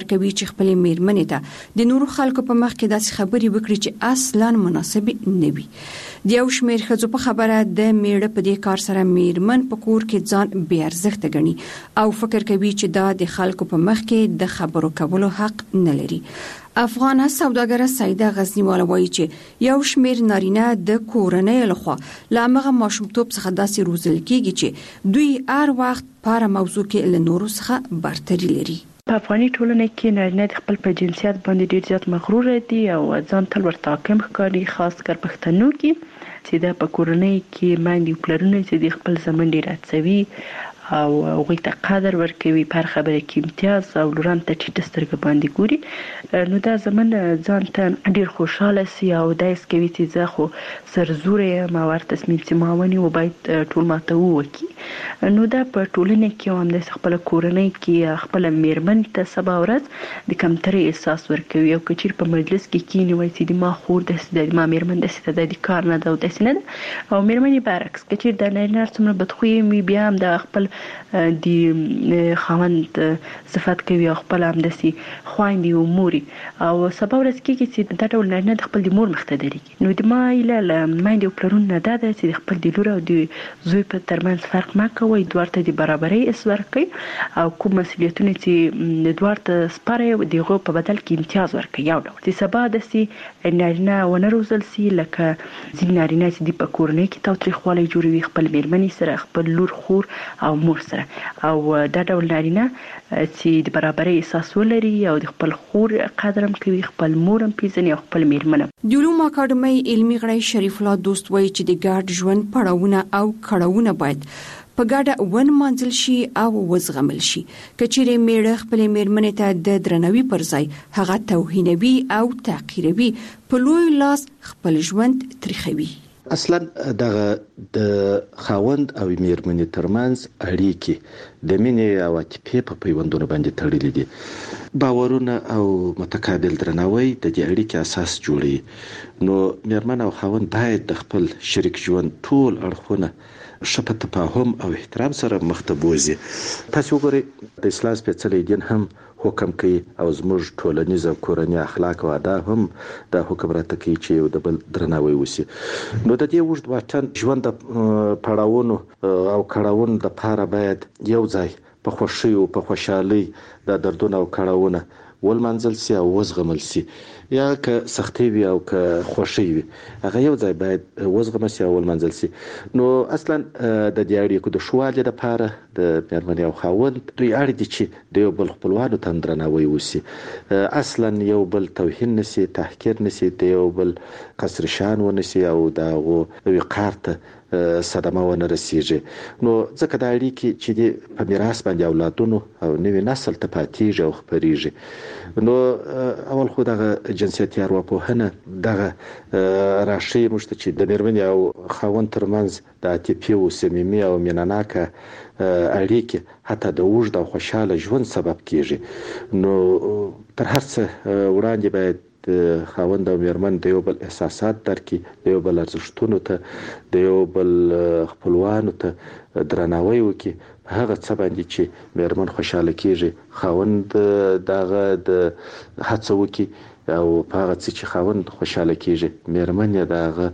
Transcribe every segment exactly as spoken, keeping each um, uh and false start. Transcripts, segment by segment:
کوي چې خپل میرمنې ته د نورو خلکو په مخ کې داسې خبرې وکړي چې اصلاً مناسب نه وي. د یو شمېر ښځو په خبره د میړه په دې کار سره میرمن په کور کې ځان بې ارزښته ګڼي او فکر کوي چې دا د خلکو په مخ کې د خبرو کولو حق نه لري. افغانه سوداګره سیده غزنیواله وایي چې یو شمېر نارینه د کورنۍ لخوا له همغه ماشومتوب څخه داسې روزل کېږي چې دوی هر وخت په هره موضوع کې له نورو څخه برتري لري. په افغاني ټولنه کې نارینه د خپل په جنسیت باندې ډیر زیات مغرور دي او ځان تل ورته حاکم ښکاري، خاص کر پښتنو کې چې د په کورنۍ کې باندې پلرونه چې د خپل زمن ډیر هڅوي او هغوی ته قدر ورکوي، په هر خبره کې امتیاز او لوران ته ټیټه سترګه باندې ګوري. نو دا زمن ځان ته ډیر خوشاله سي او دا یې کوي چې زه خو سرزوره یم او هر تصمیم چې ما ونیو باید ټول ماته ووکړي. نو دا په ټولنه کې هم د خپل کورنۍ کې خپل میرمن ته سبا ورځ د کمترۍ احساس ورکوي او که چیرې په مجلس کې کینی وایي چې د ما خور داسې ده، ما میرمن داسې ده، د کار نه ده او داسې نه ده. او میرمن یې برعکس که چیرې د نارینه څومره بدخویه وي بیا هم د خپل د خاوند صفت کوي او خپل همداسې خویندې او مورې او سبا ورځ کېږي چې دا ډول نارینه د خپل د مور مخ ته درېږي. نو د ما هیله له میندې او پلرونو نه دا ده چې د خپل د لور او د زوی په ترمنځ فرق مه کوئ، دواړو ته د برابرۍ حس ورکړئ او کوم مسؤلیتونه چې دواړو ته سپارئ د هغو په بدل کې امتیاز ورکړئ. یو ډول چې سبا داسې نارینه ونه روزل سي لکه ځینې نارینه چې د په کورنۍ کې تاوتریخوالی جوړوي خپل میرمنې سره، خپل لور، خور او مور سره، او دا ډول نارینه چې د برابرۍ احساس ولري او د خپل خور قدر هم کوي، خپل مور هم پیژني او خپل میرمن هم. د علومو اکاډمۍ علمي غړی شریف الله دوست وایي چې د ګډ ژوند پړاوونه او کړاوونه باید په ګډه ونمانځل شي او وزغمل شي. که چیرې میړه خپلې میرمنې ته د درناوي پر ځای هغه توهینوي او تحقیروي، په لوی لاس خپل ژوند تریخوي. اصلا دغه د خاوند او میرمنې ترمنځ اړیکې د مینې او عاطفې په پیوندونو باندې تړلې دي. باورونه او متقابل درناوی د دې اړیکې اساس جوړوي. نو میرمن او خاوند باید د خپل شریک ژوند ټول اړخونه ښه په تفاهم او احترام سره مخ ته بوځي. تاسو وګورئ د اسلام سپېڅلی دین هم حکم کوي او زموږ ټولنیز او کورنی اخلاق او آداب هم دا حکم راته کوي چې یو د بل درناوی وشي. نو د دې اوږد واټن ژوند د پړاوونو او کړاوونو لپاره باید یو ځای په خوښۍ او په خوشحالۍ د دردونه او کړاوونه ولمنځل سي او وزغمل سي، یا که سختي وي او که خوښي وي هغه یو ځای باید وزغمل سي او ولمنځل سي. نو اصلا د دې اړیکو د ښه والي لپاره د میرمنې او خاوند دوی اړ دي چې د یو بل خپلوانو ته درناوی وشي، اصلا یو بل توهین نشي، تحقیر نشي، د یو بل قصر شان ونشي او د هغو وقار ته صدمه ونه رسیږي. نو ځکه دا اړیکې چې د په میراث باندې اولادونو او نوي نسل ته پاتېږي او خپرېږي. نو اول خو دغه جنسیتي ارواپوهنه دغه راښیي موږ ته چې د میرمنې او خاوند ترمنځ د عاطفي او صمیمي او مینهناکه اړیکې حتی د اوږد او خوشحاله ژوند سبب کېږي. نو تر هر څه وړاندې باید د خاوند او میرمن د یو بل احساسات درکړي، د یو بل ارزښتونو ته، د یو بل خپلوانو ته درناوی وکړي په هغه څه باندې چې میرمن خوشحاله کېږي. خاوند دغه د هڅه وکړي او په هغه څه چې خاوند خوشحاله کېږي میرمن یې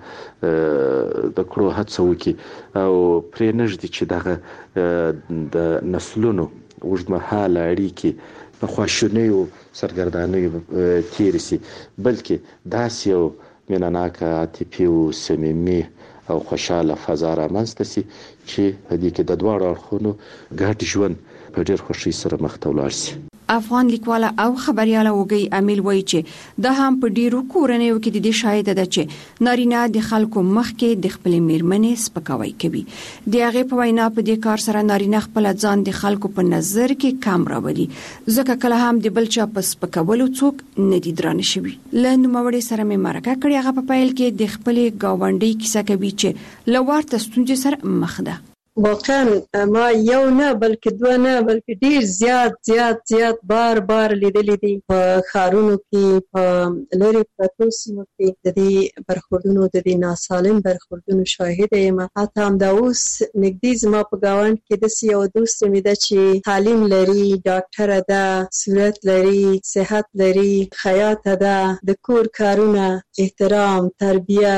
دغه د کړو هڅه وکړي او پرې نږدي چې دغه د نسلونو اوږدمهاله اړیکې په خواشینیو سرګردانیو تېرې سي، بلکې داسې یو مینهناکه عاطفي او صمیمي او خوشحاله فضا رامنځته سي چې په دې کې د دواړو اړخونو ګډ ژوند په ډېر خوښۍ سره مخ ته ولاړ سي. افغان لیکواله او خبرياله وګي امیل وایي چې د هم په ډیرو کورنیو کې د دې شاهد ده چې نارینه د خلکو مخ کې د خپل میرمنې سپکاوی کوي. د هغه په وینا په دې کار سره نارینه خپل ځان د خلکو په نظر کې کم راوړي، ځکه کله هم د بل چا په سپکولو څوک نه دي درانه شوي. له نوموړي سره مې مرکه کړې، هغه په پیل کې د خپل گاونډي کیسه کوي چې لوړ ته ستونزې سره مخ ده. واقعا ما یو نه بلکې دوه نه بلکې ډیر زیات زیات زیات بار بار لیدلې دي په ښارونو کې، په لرې پرتو سیمو کې د دې برخوردونو د دې ناسالم برخوردونو شاهده یم. حتی همدا اوس نږدې زما په ګاونډ کې داسې یو دوست مې ده چې تعلیم لري، ډاکټره ده، صورت لري، صحت لري، خیاطه ده، د کور کارونه، احترام، تربیه،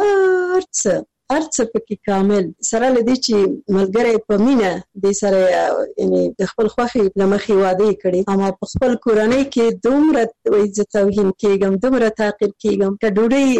هر څه هر څه پکې کامل، سره له دې چې ملګری په مینه دې سره یعنی د خپل خوښې له مخې واده یې کړی، اما په خپل کورنۍ کې دومره وایي زه توهین کېږم، دومره تحقیر کېږم که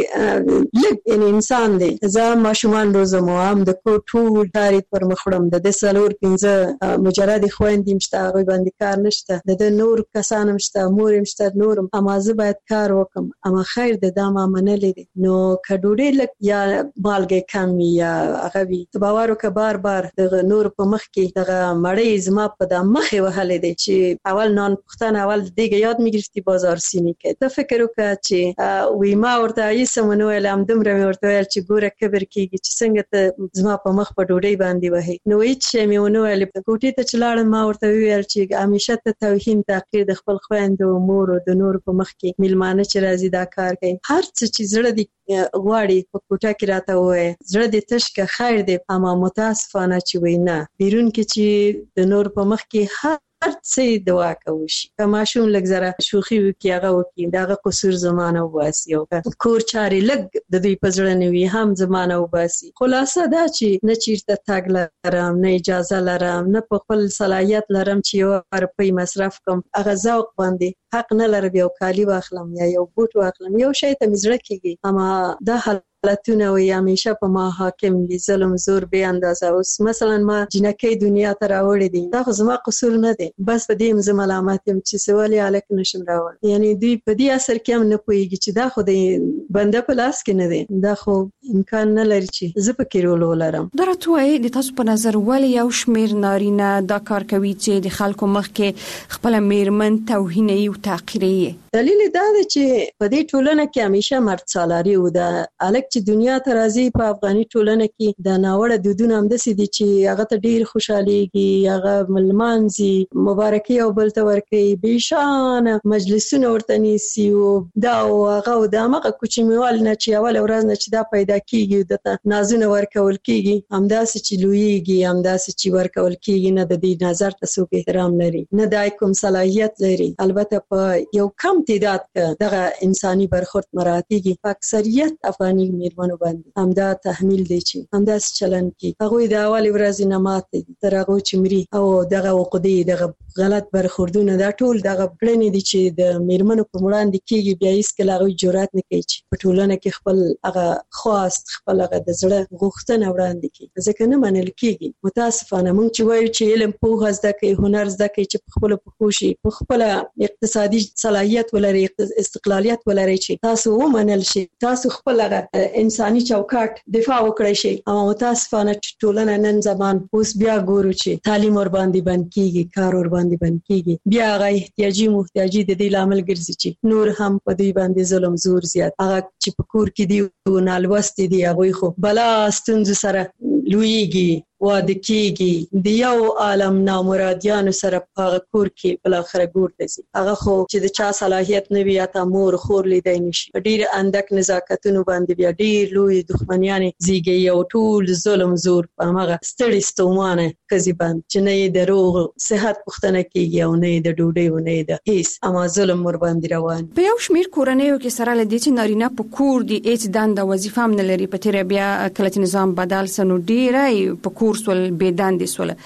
ډوډۍ لږ یعنی انسان دی. زه ماشومان روزم او هم د کور ټول کار یې پر مخ وړم، د ده څلور پنځه مجردې خویندې هم شته، هغوی باندې کار نشته، د ده نور کسان هم شته، مور هم شته، نورم، اما زه باید کار وکړم. اما خیر دی دا ما منلې دی. نو که ډوډۍ لږ یا مالګې کم وي یا هغه وي، ته باور وکړه بار بار دغه نور په مخ کې دغه مړۍ زما په دا مخې وهلې دی چې اول نان پختن اول دیگه یاد میگرفتی بازار سینی که. ته فکر وکړه چې وی ما ورته ایسه مونو ویل هم دومره مې ورته ویل چې ګوره کبر کېږي چې څنګه ته زما په مخ په ډوډۍ باندې وهې. نو هېڅ شی مې ونه ویل. کوټې ته چې لاړم ما ورته وویل چې همیشه ته توهین تحقیر د خپل خویندو مور او د نورو په مخ کې میلمانه چې راځي دا کار کوي. هر څه چې زړه دې غواړي په کوټه کې راته ووایه، زړه دې تش که خیر دی، اما متاسفانه چې وی نه بیرون کې چې د نور په مخ کې هر هر څه دوا کوي شي. که ماشوم لږ زره شوخي وکړي هغه وکړي، دغه قصور زمانه وباسي، او کور چارې لږ د دوی په زړه نه وي هم زمانه وباسي. خلاصه دا چې نه چیرته تګ لرم، نه اجازه لرم، نه په خپل صلاحیت لرم چې یو روپۍ مصرف کړم. هغه ذوق باندې حق نه لرم یو کالي واخلم یا یو بوټ واخلم، یو شی ته مې زړه کېږي. اما دا حالتونه وي همیشه په ما حاکم دي، ظلم زور بې اندازه. اوس مثلا ما جنکۍ دنیا ته راوړې دي، دا خو زما قصور نه دی، بس په دې زه ملامت یم چې څه ولې هلک نشم راوړی. یعنی دوی په دې اثر کې هم نه پوهېږي چې دا خو د بنده په لاس کې نه دی، دا خو امکان نه لري چې زه پکې رول ولرم. دا راته وایي د تاسو په نظر ولې یو شمېر نارینه دا کار کوي چې د خلکو مخ کې خپله میرمن توهینوي او تحقیروي؟ دلیل دا دی چې په دې ټولنه کې همیشه مرد سالاري و. د هلک چې دنیا ته راځي په افغاني ټولنه کې د ناوړه دودونه همداسې دي چې هغه ته ډېر خوشحالېږي، هغه لمانځي، مبارکي یو بل ته ورکوي، بېشانه مجلسونه ورته نیسي او دا او هغه او د همغه کوچنیوالي نه چې اوله ورځ نه چې دا پیدا کېږي درته نازونه ورکول کېږي، همداسې چې لویېږي، همداسې چې ورکول کېږي، نه د دې نظر ته څوک احترام لري، نه دا کوم صلاحیت لري. البته په یو کم تعداد که دغه انساني برخورد مراعاتېږي، په اکثریت افغاني میرمنو باندې همدا تحمیل دی چې همداسې چلند کوي. هغوی د اولې ورځې نه ماتې دي تر هغو چې مري، او دغه عقدې، دغه غلط برخوردونه، دا ټول دغه کړنې دي چې د میرمنو په وړاندې کېږي. بیا هېڅکله هغوی جرأت نه کوي چې په ټولنه کې خپل هغه خواست، خپل هغه د زړه غوښتنه وړاندې کړي، ځکه نه منل کېږي. متاسفانه موږ چې وایو چې علم پوهه زده کړئ، هنر زده کړئ، چې په خپلو پښو شي، په خپله اقتصادي صلاحیت ولري، استقلالیت ولري، چې تاسو ومنل شي، تاسو خپل انساني چوکاټ دفاع وکړئ شي. اما متاسفانه ټولنه نن زمان اوس بیا ګورو چې تعلیم ور باندې بند کیږي، کار ور باندې بند کیږي، بیا هغه احتیاجي محتاجي د دې لامل ګرځي چې نور هم په دوی باندې ظلم زور زیات. هغه چې په کور کې دی او نالوستي دي، هغوی خو بلا ستونزو سره لویږي، واده کېږي، د یو عالم نامرادیانو سره په هغه کور کې بالاخره ګور ته ځي. هغه خو چې د چا صلاحیت نه وي، یا تا مور خور لیدی نشي، په ډېر اندک نزاکتونو باندې بیا ډېر لوی دښمنیانې زیږوي، او ټول ظلم زور په همغه ستړي ستومانه ښځې باندې چې نه یې د روغ صحت پوښتنه کېږي، او نه یې د ډوډۍ، او نه یې د هېڅ، اما ظلم ورباندې روان. په یو شمېر کورنیو کې سره له دې چې نارینه په کور دي، هېڅ دنده وظیفه هم نه لري، په تېره بیا کله چې نظام بدل سه نو ډېری په کور سول، بې دندې سوله.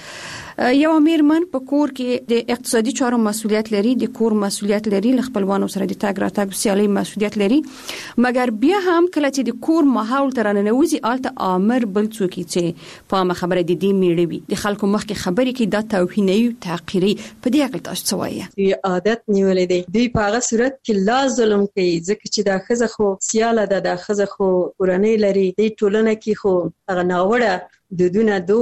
یو میرمن په کور کې د اقتصادي چارو مسؤلیت لري، د کور مسؤلیت لري، له خپلوانو سره د تګ راتګ سیالي مسؤلیت لري، مګر بیا هم کله چې د کور ماحول ته راننوځي، هلته امر بل څوک چې په عامه خبره د دې میړه وي، د خلکو مخکې خبرې کوي، دا توهینوي او تحقیري. په دې هکله تاسو څه وایي؟ عادت نیولې دی، دوی په هغه صورت کې لا ظلم کوي، ځکه چې دا ښځه خو سیاله ده، دا ښځه خو کورنۍ لري، دې ټولنه کې خو هغه ناوړه دودونه دونه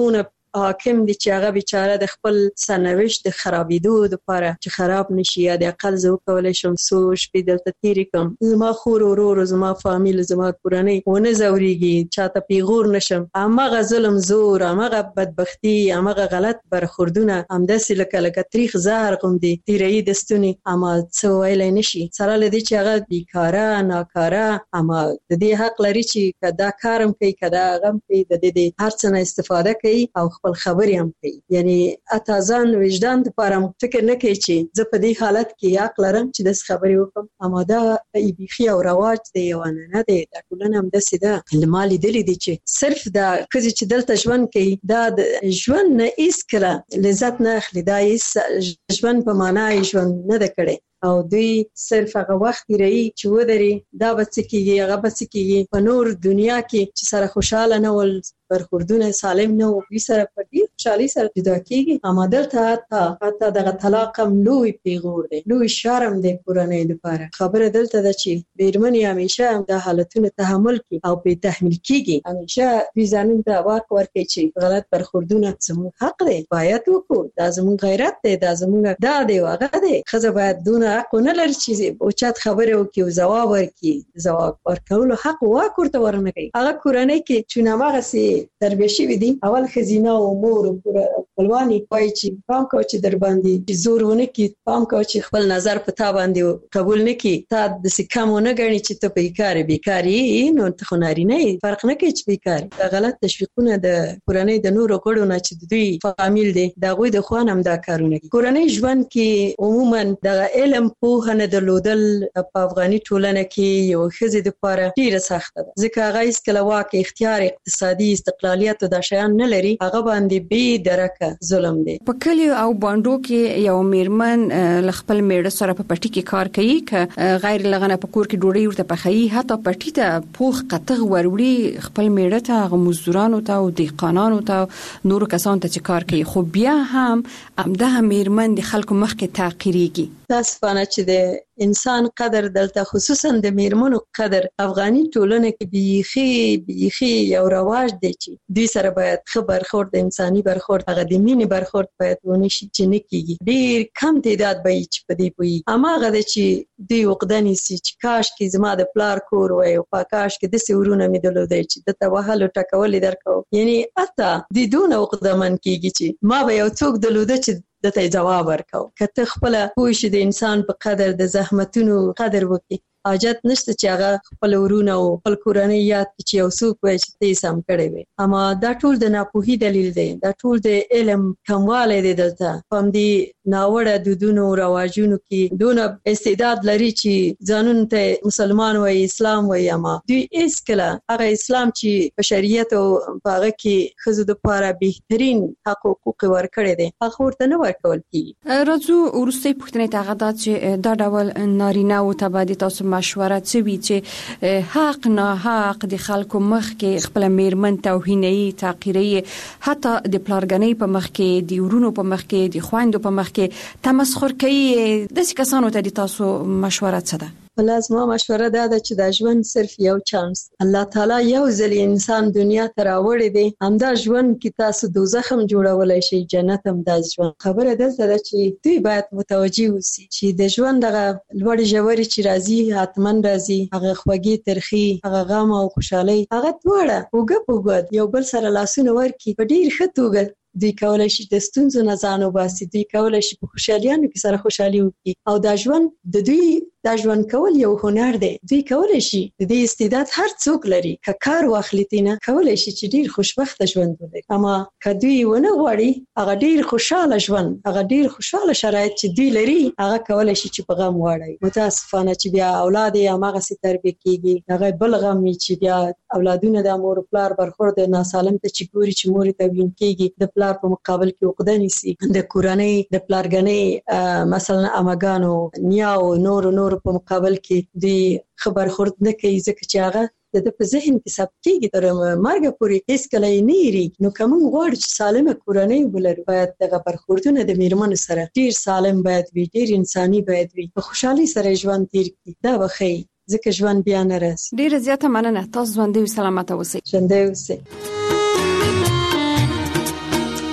حاکم دی چې هغه بیچاره د خپل سرنوشت د خرابېدو لپاره چې خراب نشي یا د اقل زه وکولی شم څو شپې دلته تېرې کړم، زما خور ورور زما فامیل زما کورنۍ ونه ځورېږي، چاته پیغور نشم. هماغه ظلم زور، هماغه بدبختي، هماغه غلط برخوردونه همداسې لکه لکه تریخ زهر غوندې تېروي د ستوني، اما څه ویلی نشي. سره له دې چې هغه بیکاره ناکاره، اما د دې حق لري چې که دا کار هم کوي که دا هغه هم کوي، د دې د هر څه نه استفاده کوي او خپل خبرې هم کوي. یعنې حتی ځان وجدان دپاره فکر نه کوي چې زه په دې حالت کې حق لرم چې داسې خبرې وکړم. اما دا بیخي او رواج دی، یو عنعنه دی. دا ټولنه همداسې ده. ما لیدلي دي چې صرف دا ښځې چې دلته ژوند کوي دا د ژوند نه هېڅکله لذت نه اخلي، دا هېڅ ژوند په معنا یې ژوند نه ده کړی او دوی صرف هغه وخت تېروي چې ودرې دا به څه کېږي هغه به څه کېږي. په نور دنیا کې چې سره خوشحاله نه ول، برخوردونه سالم نه و، دوی سره په ډېر خوشحالۍ سره جدا کېږي. اما دلته حتی حتی دغه طلاق هم لوی پیغور دی، لوی شرم دی کورنۍ لپاره. خبره دلته ده چې مېرمنې همیشه هم دا حالتونه تحمل کړي او پرې تحمیل کېږي. همیشه دوی ځانونو ته واک ورکوي چې غلط برخوردونه زموږ حق دی، باید وکړو، دا زموږ غیرت دی، دا زموږ دا دی هغه دی. ښځه باید دونه حق ونه لري چې اوچت خبرې وکړي او ځواب ورکړي. ځواب ورکولو حق واک ورته ورنه کوي. هغه کورنۍ کې چې هماغسې تربیه شوي دي، اول ښځینه او مور خپلوانې وایي چې پام کوه چې در باندې زور ونه کړي، پام کوه چې خپل نظر په تا باندې قبول نه کړي، تا داسې کم ونه ګڼي چې ته بیکار یې. بیکار یې نو ته خو نارینه یې، فرق نه کوي چې بیکار یې. دا غلط تشویقونه د کورنۍ د نورو غړو نه چې د دوی فامیل دی د هغوی د خوا نه هم دا کارونه کوي. کورنۍ ژوند کې عموما دغه علم پوهه نه درلودل په افغاني ټولنه کې یو ښځې دپاره ډېره سخته ده، ځکه هغه هېڅکله واک، اختیار، اقتصادي استقلالیت او دا شیان نه لري. هغه باندې بې درکه ظلم دی. په کلیو او بانډو کې یو میرمن له خپل میړه سره په پټي کې کار کوي، که غیر لغنه په کور کې ډوډۍ ورته پخوي، حتی پټي ته پوخ قطغ وروړي خپل میړه ته، هغه مزدورانو ته او دهقانانو ته، نورو کسانو ته چې کار کوي. خو بیا هم همدغه میرمن د خلکو مخکې تعقیریږي. متاسفانه چې د انسان قدر دلته خصوصا د میرمنو قدر افغاني ټولنه کې بیخي بیخي یو رواج دی چې دوی سره باید ښه برخورد، د انساني برخورد، هغه د مینې برخورد باید ونه شي چې نه کېږي. ډېر کم تعداد به وي چې په دې پوهېږي. هماغه ده چې دوی عقده نیسي چې کاش کې زما د پلار کور وای او په کاش کې داسې ورونه مې درلودی چې دته وهل او ټکول یې درکوم. یعنې حتی دوی دونه عقدهمن کېږي چې ما به یو څوک درلوده چې دته جواب ورکاو. که ته خپله پوه شې د انسان په قدر، د زحمتونو قدر وکړي، حاجت نشته چې هغه خپل ورونه او خپل کورنۍ یاد کړي چې یو څوک وایي چې ته یې سم کړی وې. اما دا ټول د ناپوهي دلیل دی، دا ټول د علم کموالی دی. دلته په همدې ناوړه دودونو رواجونو کې دونه استعداد لري چې ځانونو ته مسلمان وایي، اسلام وایي، اما دوی هېڅکله هغه اسلام چې په شریعت او په هغه کې ښځو دپاره بهترین حق او حقوق یې ورکړی دی هغه ورته نه ورکول کېږي. راځو وروستۍ پوښتنې ته، هغه دا چې دا ډول نارینه‌و ته به د تاسو مشوره څه وي چې حق ناحق د خلکو مخ کې خپل میرمن توهیني، تعقیري، حتی د پلارګنۍ په مخ کې، د ورونو په مخ کې، د خویندو په مخ کې تمسخر کوي، داسې کسانو ته د تاسو مشوره څه ده؟ بله زما مشوره دا ده چې دا ژوند صرف یو چانس، الله تعالی یو ځل انسان دنیا ته راوړی دی، همدا ژوند کې تاسو دوزخ هم جوړولی شئ، جنت هم دا ژوند. خبره دلته ده چې دوی باید متوجه اوسي چې د ژوند هغه لوړې ژورې چې راځي، حتما راځي، هغه خوږې ترخي، هغه غم او خوشحالۍ، هغه دواړه اوږه په اوږه یو بل سره لاسونه ورکړي په ډېر ښه توګه. دوی کولای شي د ستونزو نه ځان وباسي، دوی کولای شي په خوشحالیانو کې سره خوشحالي وکړي. او دا ژوند د دوی دا ژوند کول یو هنر دی. دوی کولای شي د دې استعداد هر څوک لري، که کار واخلي تینه کولای شي چې ډېر خوشبخته ژوند ولري. اما که دوی ونه غواړي هغه ډېر خوشحاله ژوند، هغه ډېر خوشحاله شرایط چې دوی لري، هغه کولای شي چې په غم واړوي. متاسفانه چې بیا اولاد یې هماغسې تربیه کېږي، هغه بل غم وي چې بیا اولادونه د مور پلار برخورد ناسالم ته چې ګوري چې مور ته وین کېږي، د پلار په مقابل کې عقده نیسي، د کورنۍ د پلارګنۍ مثلا اماګانو، نیاو، نور نور په مقابل کې دوی ښه برخورد نه کوي، ځکه چې هغه د ده په ذهن کې ثبت کېږي تر مرګه پورې، هېڅکله یې نه هېرېږي. نو که موږ غواړو چې سالمه کورنۍ ولرو، باید دغه برخوردونه د میرمنو سره ډېر سالم باید وي، ډېر انساني باید وي، په خوشحالۍ سره ژوند تېر کړي. دا به ښایي، ځکه ژوند بیا نه راځي. ډېره زیاته مننه. تاسو ژوندۍ او سلامته اوسئ. ژوندۍ اوسئ.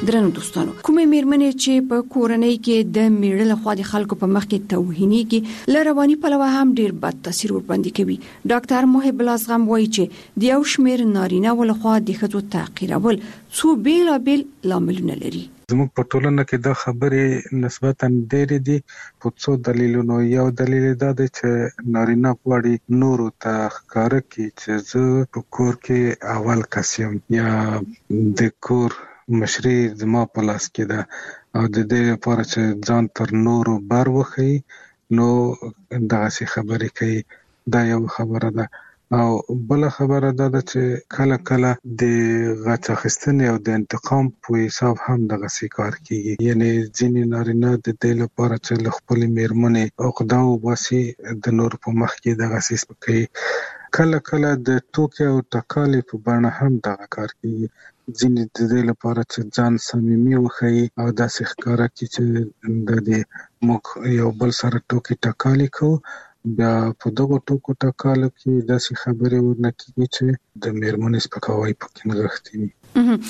درنو دوستانو کومې میرمنې چې په کورنۍ کې د میړه لخوا د خلکو په مخ کې توهینېږي ل رواني پلوه هم ډیر بد تاثیر ور باندې کوي. ډاکټر محب الله زغم وایي چې د یو شمېر نارینه ولخوا د ښځو تحقیرول څو بیلابیل لاملونه لري. زموږ په ټولنه کې دا خبرې نسبتاً ډېرې دي په څو دلیلونو. یو دلیل دا دی چې نارینه غواړي نورو ته ښکاره کړي چې زه په کور کې اول کس یم یا د کور مشري زما په لاس کې ده او د دې لپاره چې ځان تر نورو بر وښیي نو دغسې خبرې کوي. دا یو خبره ده. او بل خبره دا ده چې کله کله د غچ اخیستنې او د انتقام په حساب هم دغسې کار کیږي. یعنی ځینې نارینه د دې لپاره چې له خپلې میرمنې عقده وباسي د نورو په مخ کې دغسې سپکوي. کله کله د ټوکې او ټکالې په بڼه هم دغه کار کیږي. ځینې د دې لپاره چې ځان صمیمي وښیي او داسې ښکاره کړي چې د دې موږ یو بل سره ټوکې ټکالې کوو. بیا په دغو ټوکو ټکالو کې داسې خبرې ورنه کېږي چې د میرمنې سپکاوی پکې نغښتی وي.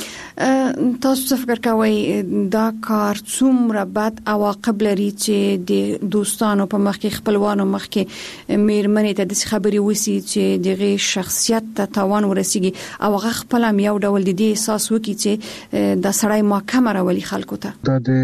تاسو څه فکر کوئ دا کار څومره بد عواقب لري چې د دوستانو په مخ کې خپلوانو مخ کې میرمنې ته د خبرې وسی چې دغه شخصیت ته تاوان ورسیږي او هغه خپل هم یو ډول د دې احساس وکړي چې د سړی محکمه راولي خلکو ته؟ دا د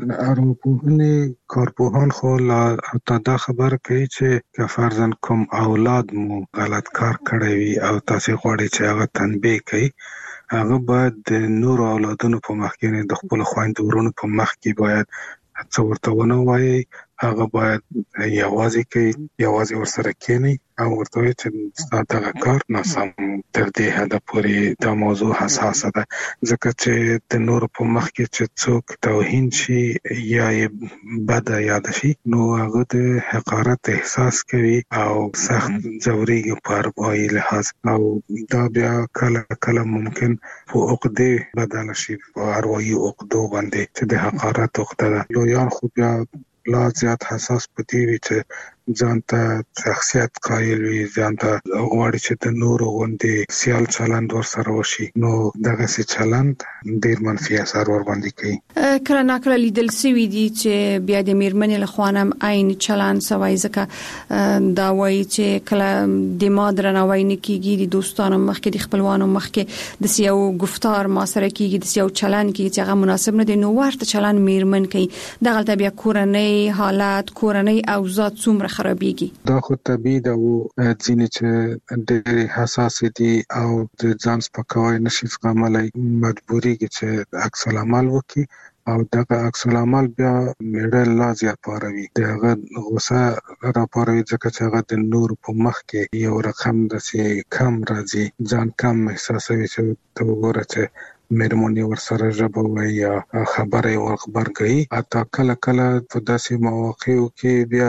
ارواپوهنې کارپوهان خو لا دا خبره کوي چې که فرضاً کوم اولاد مو غلط کار کړی وي او تاسو غواړئ چې هغه تنبیه کړئ هغه باید د نورو اولادونو په مخ کې د خپل خویندو ورونو په مخ کې باید څه ورته ونه وایي. هغه باید یوازې کوي یوازې ورسره کېني او ورته وایي چې دغه کار ناسم تر دې حده پورې دا موضوع حساسه ده ځکه چې د نورو په مخ کې چې څوک توهین شي یا یې بده یاد شي نو هغه د حقارت احساس کوي او سخت ځورېږي په اروايي لحاظ او دا بیا کله کله ممکن په عقدې بدله شي په اروايي عقدو باندې چې د حقارت عقده ده. لویان خو بیا لا زیات حساس پدې وي چې ځان ته شخصیت قایل وي ځان ته غواړي چې د نورو غوندې سیال چلند ورسره وشي نو دغسې چلند ډېر منفي اثر ور باندې کوي. کله ناکله لیدل سوي دي چې بیا د میرمنې له خوا هم عین چلند سوی ځکه دا وایي چې کله د ما درناوی نه کېږي د دوستانو مخکې د خپلوانو مخکې د سیاو گفتار ما سره کېږي د سیاو چلند کېږي چې هغه مناسب نه دی نو ورته چلند میرمن کوي. دغلته بیا کورنۍ حالات کورنۍ اوضاع څومره خرابېږي. دا خو طبیعي ده او ځینې چې ډېرې حساسې دي او د ځان سپکاوی نشي زغملی مجبورېږي چې عکس العمل وکړي او دغه عکس العمل بیا میړه لا زیات پاروي د هغه غوسه راپاروي ځکه چې هغه د نورو په مخ کې یو رقم داسې کم راځي ځان کم احساسوي چې ته وګوره چې میرمنې ورسره ژبه وایي یا خبره یې ورغبرګوي. حتی کله کله په داسې مواقعو کې بیا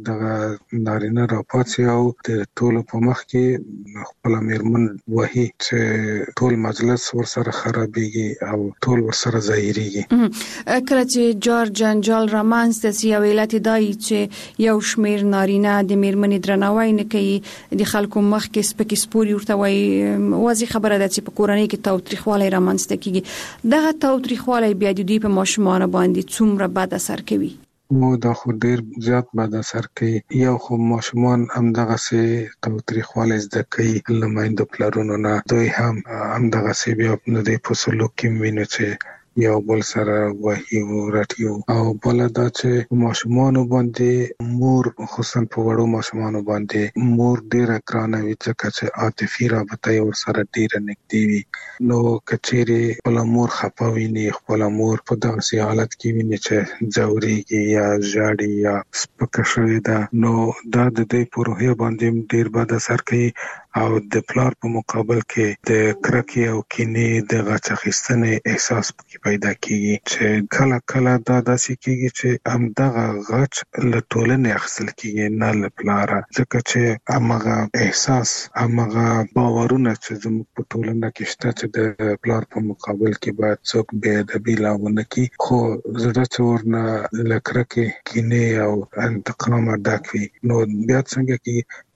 دغه نارینه راپاڅي او د ټولو په مخ کې خپله میرمن وهي چې ټول مجلس ورسره خرابېږي او ټول ورسره ظاهرېږي. کله چې جار جنجال رامنځته سي او علت دا وي چې یو شمېر نارینه د میرمنې درناوی نه کوي د خلکو مخ کې سپکې سپورې ورته وایي واضح خبره ده چې په کورنۍ کې تاوتریخوالی رامنځته کیږي. دغه تاوتریخوالی بیا د دوی په ماشومانو باندې څومره بد اثر کوي؟ مو دا خو ډیر زیات بد اثر کوي. یو خو ماشومان هم دغسې تاوتریخوالی زده کوي له میندو پلرونو نه. دوی هم هم دغسې بیا د دوی په سلوک کې وینو چې یو بل سره وهي او راټي او بل دا چې ماشومان باندې مور خصوصا په وړو ماشومان باندې مور ډیره ګرانه وي ځکه چې عاطفي رابطه یې ورسره ډیره نږدې وي نو کچېرې خپل مور خپه ویني خپل مور په داسې حالت کې ویني چې ځورېږي یا ژاړي یا سپکه شوې ده نو دا د دې په روحیه باندې ډیر بد اثر کوي او د پلار په مقابل کې د کرکې او کینې د غچ اخیستنې احساس پکې پیدا کیږي چې کله کله دا داسې کیږي چې همدغه غچ له ټولنې اخیستل کیږي نه له پلاره ځکه چې همغه احساس همغه باورونه چې زموږ په ټولنه کې شته چې د پلار په مقابل کې باید څوک بې ادبي لا ونه کړي خو زړه چې ورنه له کرکې کینې او انتقامه ډک وي نو بیا څنګه کیږي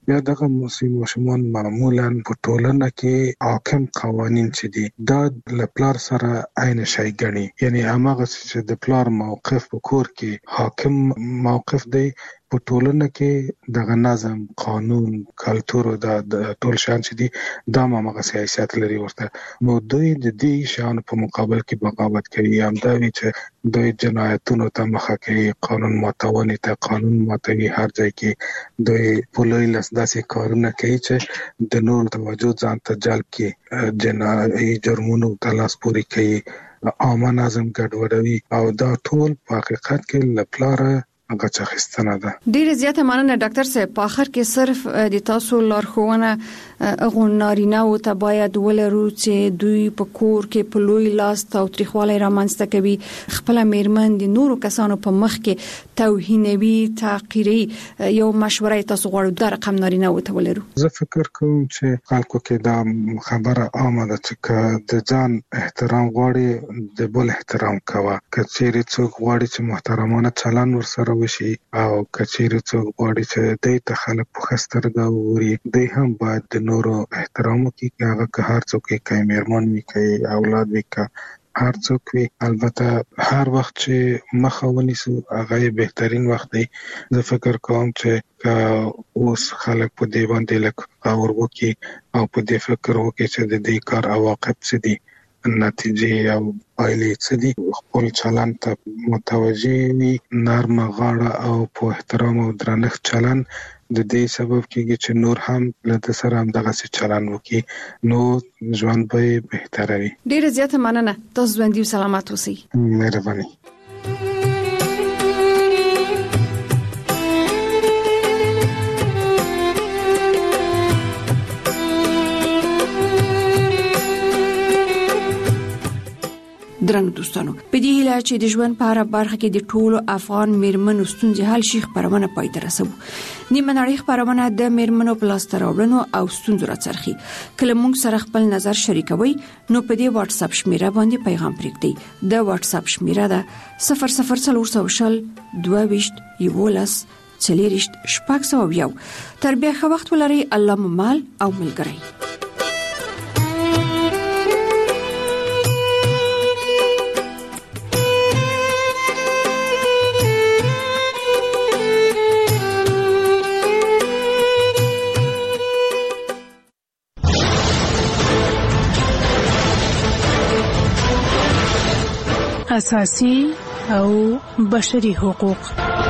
یا دغه ماشومان معمولا په ټولنه کې حاکم قوانین چې دي دا له پلار سره عین شی ګڼي، یعنی هغه چې د پلار موقف په کور کې حاکم موقف دی په ټولنه کې دغه نظم قانون کلتور او د ټول شان چې دي دا مغه سیاست لري ورته، نو دوی د دې شان په مقابل کې بغاوت کوي، هم دا وی چې دوی جنایتونو ته مخه کوي، قانون ماتونې ته قانون ماتوي، هر ځای کې دوی په لوی لاس داسې کارونه کوي چې د نور توجه ځان ته جلب کړي، جنایي جرمونو ته لاس پورې کوي، عامه نظم ګډوډوي او دا ټول په حقیقت کې لپاره هغه څخستنه ده. ډیره زیاته مننه ډاکټر صاحب. په اخر کې صرف د تاسو لارښوونه هغه نارینه او ته باید ولرو چې دوی په کور کې په لوی لاس تاوتریخوالی رامنځته کوي، خپل میرمن د نورو کسانو په مخ کې توهینوي، تحقیري، یو مشوره تاسو غواړو دا رقم نارینه او ته ولرو؟ زه فکر کوم چې خلکو کې دا خبره عامه ده چې د ځان احترام غواړي د بل احترام کوه، کچېرې څوک غواړي چې محترمانه چلند ورسره وشي او کچېرې څوک غواړي چې دوی ته خلک په خسترګه ووري، دوی هم باید د نورو احترام وکړي، هغه که هر څوک یې کوي، میرمن وي کوي، اولاد وي که هر څوک وي. البته هر وخت چې مخه ونیسو هغه بهترین وخت دی. زه فکر کوم چې اوس خلک په دې باندې لکه اور وکړي او په دې فکر وکړي چې د دې کار عواقب څه دي، نتیجې او پایلې څه دي، خپل چلند ته متوجه وي، نرمه غاړه او په احترام او درنښت چلند د دې سبب کېږي چې نور هم له سره هم دغه څه چلند وکړي، نو ژوند به بهتره وي. ډیره زیاته مننه. تاسو ژوندي او سلامت اوسئ. مهرباني. درنو دوستانو، په دې هیله چې د ژوند په هر برخه کې د ټولو افغان میرمنو ستونزې حل شي خبرونه پای ته رسوو. نیمه نړۍ خبرونه د میرمنو په لاس راوړنو او ستونزو راڅرخي. کله موږ سره خپل نظر شریکوي نو په دې واتس اپ شمیره باندې پیغام پرېږدئ. د واتس اپ شمیره ده صفر صفر څلور شل دوه ویشت یولس څلېرویشت شپږ سوه یو. تر بیا ښه وخت ولرئ. الله مو مال او ملګری. اساسي او بشري حقوق.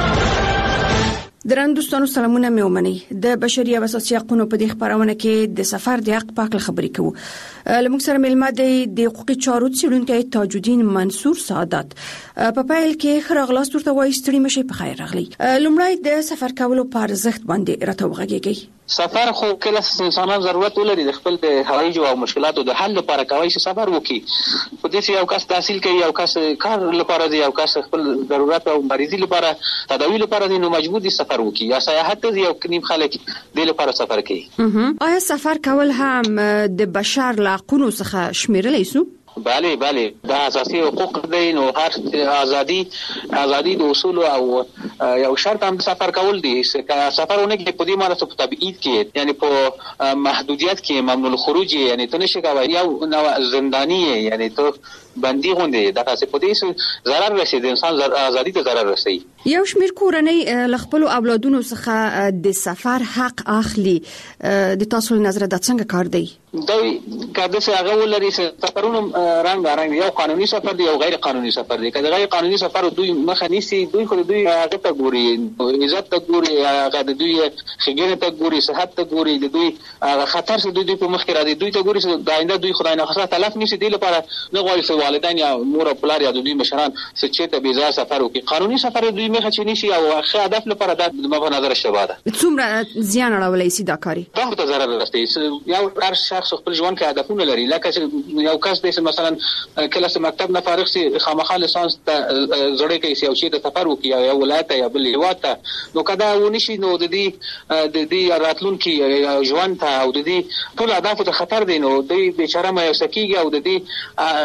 درنو دوستانو سلامونه مې ومنئ. د بشري او اساسي حقوقو په دې خبرونه کې د سفر د حق پاک خبرې کوو. لمونږ سره ملمه دی د حقوقي چارو څېړونکی تاج الدین منصور سعادت. په پایل کې خراغلاس ورته وایي ستړي مشي په خیر راغلی. لومړی د سفر کولو په ارزښت باندې راته وغږیږي. سفر خو کله انسانان ضرورت ولري د خپل د هوایي او مشکلاتو د حل لپاره کوي چې سفر وکړي. په دې یو کس تحصیل کوي، یو کس کار لپاره دی، یو کس خپل ضرورت او مریضي لپاره تداوی لپاره دی، نو مجبور دي سفر وکړي. یا سیاحت دی، یو کنیم خلک د لپاره سفر کوي. آیا سفر کول هم د بشر له حقوقو څخه شمیرل شي؟ بله بله دا اساسي حقوق دي. نو هر ازادي ازادي د اصول او یو شرط هم سفر کول دي. سفرونه کې په دې معنی ته په تبعید کې یعنی په محدودیت کې ممنوع الخروج یعنی ته نشي کوي، یو نو زندانی یعنی ته بندي غونډه دا څه په دې ضرر رسي، د انسان ازادي ته ضرر رسي. یو شمیر کورنۍ ل خپل اولادونو څخه د سفر حق اخلي. د تاسو نظر د څنګه کار دی؟ دوی کله چې هغه ولري سفرونه رنګ رنګ یو قانوني سفر دی، یو غیر قانوني سفر دی. کله غیر قانوني سفر دوی مخه نیسي، دوی خو دوی هغه ته ګوري، عزت ته ګوري، هغه د دوی خګینه ته ګوري، صحت ته ګوري، د دوی خطر څخه دوی په مخ کې را دي، دوی ته ګوري چې د آینده دوی خدای نه خاصه تلف نشي. دی لپاره نه غواړي چې والدین یا مور او پلار یا دوی مشران سچې ته بيزا سفر وکړي. قانوني سفر دوی مخه چي نشي او ښه هدف لپاره د په نظر شوه ده. څومره زیان اړولای شي دا کاری؟ دا ته ضرر رسي. یو هر شخص خپل ژوند کې هدفونه لري. لکه یو کس د مثلا کله چې مکتب نه فارغ سي خامخا لیسانس ته زړه کوي او چې د سفر وکړي یا ولایت یا بل هیواد ته، نو کدا ونشي نو د دې د دې راتلونکي ژوند ته او د دې ټول اهداف ته خطر دی. نو دوی بیچاره مې وسکیږي او د دې خطر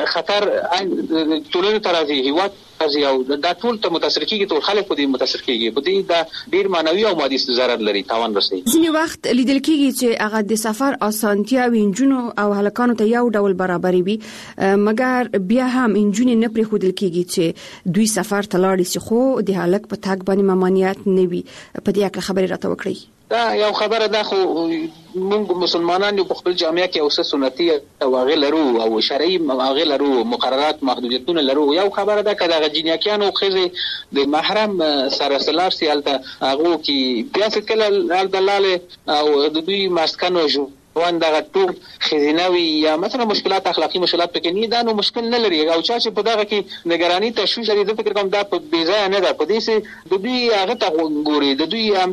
سفر ټولنې ته راځي، هیواد راځي او دا ټول ته متاثر کیږي، ټول خلک په دې متاثر کیږي. په دې دا ډیر معنوي او مادي ضرر لري، تاوان رسوي. ځینې وخت لیدل کیږي چې هغه د سفر اسانتیا وینجونو او هلکانو ته یو ډول برابري وي، مګر بیا هم انجونې نه پرې خودل کیږي چې دوی سفر ته لاړ شي، خو د هلک په تاګ باندې ممانعت نه وي. په دې اړه خبرې راته وکړئ. دا یو خبره ده، خو موږ مسلمانان په خپل جامعه کې اوسه سنتي او هغه لرو او شرعي هغه لرو، مقررات محدودیتونه لرو. یو خبره ده که د جنیاکیانو خزه د محرم سره سلار سیالته هغه کې بیا څه کله دلاله او د دوی مسکنو جو وان دغه ټول خزینوي یا مثلا مشکلات اخلاقی مشکلات پکې نه دا نو مشکل نه لري. او چا چې په دغه کې نگرانی تشویش لري، د فکر کوم دا په بیځای نه ده. په دې سه د دوی هغه ته ګوري، د دوی هم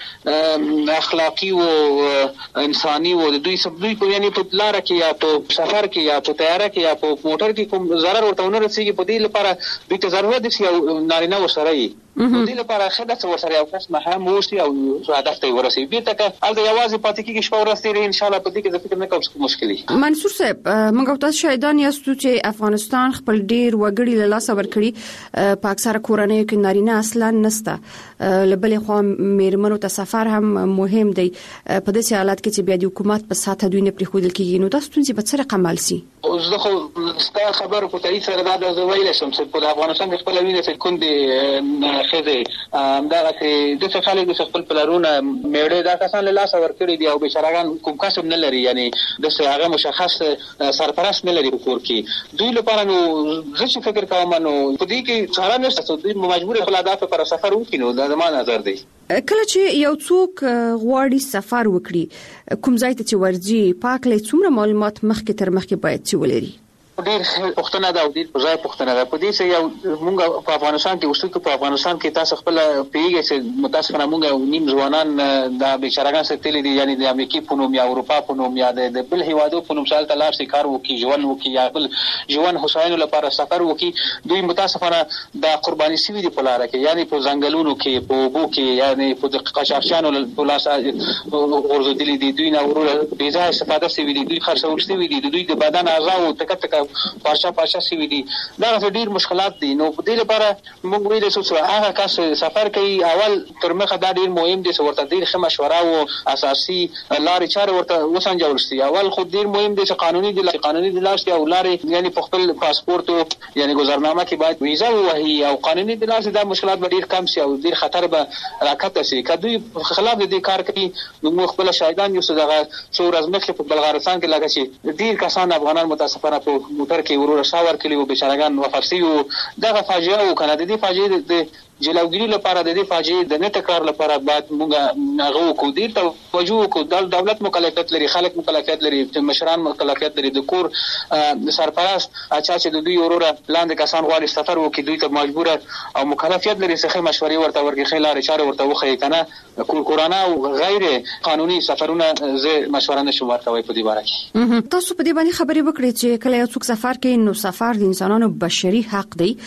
دغه اخلاقی او انساني او د دوی سب دوی په یعنی په لار کې یا په سفر کې یا په تیاره کې یا په موټر کې کوم ضرر ورته نه رسیږي. په دې لپاره دوی ته ضرورت دي چې نارینه وسره یي په دې لپاره خدای څو سره یو کس مهم وشي او هدف ته ورسېږي. بیرته که الته یوازې پاتې کېږي شپه ورځ تېرې، ان شاء الله په دې کې زه فکر نه کوم چې مشکلي. منصور صاحب، موږ تاسو شاهدان یاستو چې افغانستان خپل ډیر وګړي له لاسه ورکړي، په اکثره کورنیو کې نارینه اصلا نسته، لبلې خو میرمنو ته سفر هم مهم دی. په داسې حالت کې چې بیا د حکومت په ساته دوی نه پرېښودل کېږي، نو تاسو ستونزې به څه رقم حل شي؟ زه خو ستا خبرو په تایید سره دا زه ویلی شم چې په افغانستان کې خپله وینه چې کوندې ښځې همدغسې داسې خلک چې خپل پلرونه میړه دا کسان له لاسه ورکړي دي او بیچارهګان کوم کسب نه لري، یعنی داسې هغه مشخص سرپرست نه لري په کور کې. دوی لپاره نو زه چې فکر کوم نو په دې کې چاره نشته، دوی مجبور خپل اهداف لپاره سفر وکړي. نو دا زما نظر دی. کله چې یو څوک غواړي سفر وکړي، کوم ځای ته چې ورځي، پاک لې څومره معلومات مخکې تر مخکې باید چې ولري؟ ډیر پښتنه دا او ډیر په ځای پښتنه دا. په دې چې یو موږ په افغانستان کې اوسو، په افغانستان کې تاسو خپل پیږئ چې متاسفانه موږ نیم ځوانان دا بیچارهګان ستلي دي، یعنی د امریکای په نوم یا اروپا په نوم یا د بل هیوادو په نوم سال تلار سي کار وکي، ژوند وکي یا بل ژوند حسین لپاره سفر وکي. دوی متاسفانه د قرباني سوي دي په لار کې، یعنی په ځنګلونو کې، په اوبو کې، یعنی په قاچاقچیانو په لاس ورزدلي دي. دوی نه ورو بې ځایه استفاده سوي دي، دوی خرڅول سوي دي، دوی د بدن اعضاء او تک تک پارچا پارچا سوي دي. دا ډیر مشکلات دي. نو په دې لپاره موږ ویل چې هغه کس سفر کوي اول تر مخه دا ډیر مهم دي چې ورته ډیر ښه مشوره او اساسي لارې چارې ورته وسنجول شي. اول خو ډیر مهم دي چې قانوني دي قانوني دي لارې او لارې، یعنی په خپل پاسپورت او یعنی گذرنامه کې باید ویزا ووهي او قانوني دي لارې. دا مشکلات به ډیر کم شي او ډیر خطر به راکته شي. کدوې خلاف دې کار کوي نو خپل شاهدان یو څه دغه څو ورځې مخکې په بلغارستان کې لګا چې ډیر کسان افغانان متاسفانه په موټر کې ورور شاور کلی او بیچارهګان وفات شوي. دغه فاجعه وکړه. د دې فاجعې د جلوګیری لپاره، د دې فاجعې د نه تکرار لپاره باید موږ هغه وکړو، ډېر توجه وکړو. دولت مکلفیت لري، خلک مکلفیت لري، مشران مکلفیت لري، د کور سرپرست اچا چې د دوی وروره لاندې کسان غواړي سفر وکړي، دوی ته مجبور او مکلفیت لري چې ښه مشورې ورته ورکړي، ښه لارې چارې ورته وښیي. که نه کورکورانه او غیر قانوني سفرونه زه مشوره نشم ورکوی په دې باره کې. تاسو په دې باندې خبرې وکړئ چې کله یو څوک سفر کوي نو سفر د انسانانو بشري حق دی.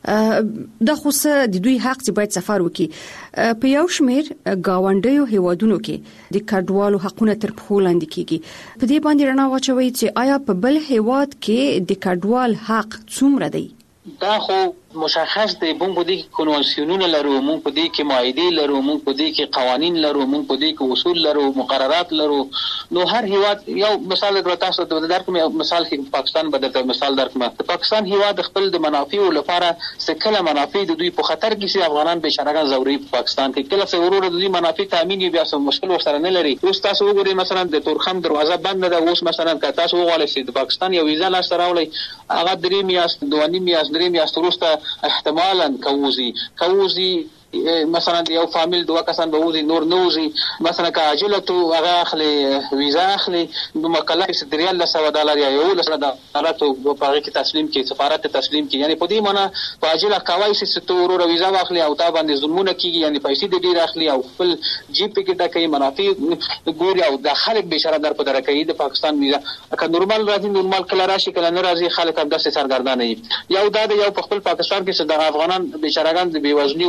دا خو څه د دوی حق چې باید سفر وکړي. په یو شمیر گاونډیو هیوادونو کې د کډوالو حقونه تر پښو لاندې کیږي. په دې باندې رڼا واچوي چې آیا په بل هیواد کې د کډوال حق څومره دی؟ دا خو مشخص دی. موږ په دې کې کنوانسیونونه لرو، موږ په دې کې معاهدې لرو، موږ په دې کې قوانین لرو، موږ په دې کې اصول لرو، مقررات لرو. نو هر هیواد یو مثال درته تاسو ته درکوم. مثال کې پاکستان به درته مثال درکوم. د پاکستان هیواد خپل د منافعو لپاره څکله منافع د دوی په خطر کې سي افغانان بیچارهګان زوري په پاکستان کې کله څه ورور د دوی منافع تامین بیا څه مشکل ورسره نه لري. اوس تاسو وګورئ مثلا د تورخم دروازه بند ده. اوس مثلا که تاسو وغواړئ چې د پاکستان یو ویزا لاسته راوړئ، هغه درې میاشت دوه نیم میاشت درې میاشت وروسته احتمالاً کوزي کوزي مثلا یو فامیل دوه کسان به وځي، نور نه وځي. مثلا که عاجله تو هغه اخلي ویزا اخلي نو مکلف چې ریال له سو ډالر یا یو له ډالر ته په هغه کې تسلیم کی، سفارت ته تسلیم کی. یعنی په دې معنی په عاجله کوي چې تو ورو ویزا واخلي او تا باندې ظلمونه کیږي، یعنی پیسې دې ډیر اخلي او خپل جیب کې دا کوي منافع ګوري او د خلک بشاره در په درکې د پاکستان ویزا که نورمال راځي نورمال کله راشي کله نه راځي، خلک هم داسې سرګردانه وي. یو دا د یو په خپل پاکستان کې چې د افغانان بشارهګان د بیوزنی او مریضي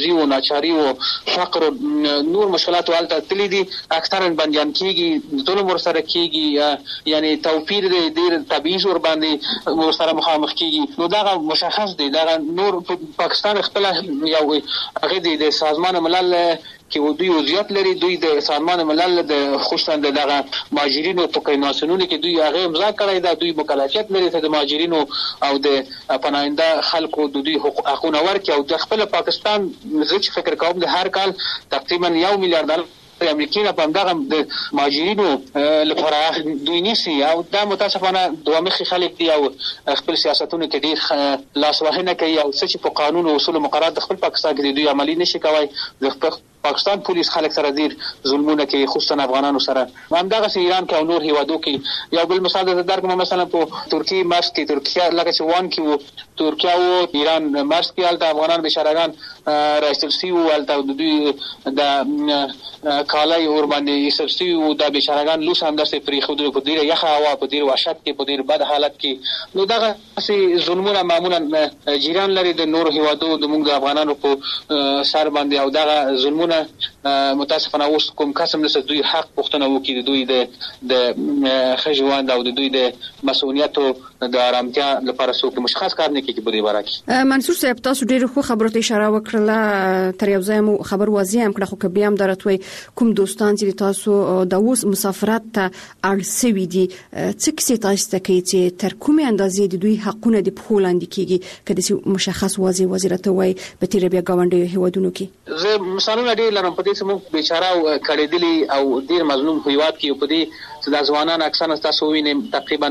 بېوزلي او ناچاري او فقر او نور مشکلات ولته تللی دي اکثرا بنديان کیږي ظلم ورسره کیږي یعنی توپیر دی ډېر تبعیض ور باندې ورسره مخامخ کیږي. نو دا مشخص دی دا نور پاکستان خپل یو هغه د سازمان ملل کې دوی وضعیت لري. دوی د سازمان ملل د خصوصا دغه مهاجرینو په کیناسونو کې دوی هغه امضا کړی دا دوی مکلفیت لري ته د مهاجرینو او د پناهنده خلکو د دوی حقوقونه ورکړي او د خپل پاکستان زه چې فکر کوم د هر کال تقریبا یو میلیارډ ډالر امریکای نه په دغه د مهاجرینو لپاره دوی نیسي او دا متاسفانه دوه مخي خلک دي او خپل سیاستونو کې ډیر لاسوهنه کوي او څه چې په قانون او اصول مقررات د خپل پاکستان کې دوی عملی نشي کوي. د پاکستان پولیس خلک سره ډیر ظلمونه کوي خصوصا افغانانو سره. همدغه ایران کې او نور هیوادو کې یو بل مثال د درک مثلا په ترکیه مرز کې ترکیه لکه چې وان کې وو ترکیه او ایران مرز کې الته افغانان بشارهګان رئیس سی او الته د دوی د کالای اور باندې سرسي او د بشارهګان لوس هم داسې پرې خو د ډیره یخه هوا په ډیر وحشت کې په ډیر بد حالت کې. نو دغه سي ظلمونه معمولا جیران لري د نور هیوادو د موږ د افغانانو په سر باندې او دغه ظلمونه متاسفانه اوس کوم قسم نس دوی حق پښتنه وکړي دوی د د خجوان او د دوی د مسؤلیت او د آرامتیا لپاره څوک مشخص کار نه کوي په دې باره کې. منصور صاحب تاسو ډیر خو خبرو ته اشاره وکړه تر یو ځای مو خبر واضح هم کړه خو کبي هم درتوي کوم دوستان چې تاسو د اوس مسافرت ته اړسوي دي څه کیسه تاسو ته کوي چې تر کومه اندازې د دوی حقونه د پولاند کېږي کله مشخص واضح وزارت وای په تیر بیا غونډې هیوادونو کې. زه مثالونه ډیر لرم په دې سمو بیچاره او کړهدلی او ډیر مظلوم هیواد کې په دې چې د ځوانان اکثر تاسو وینئ تقریبا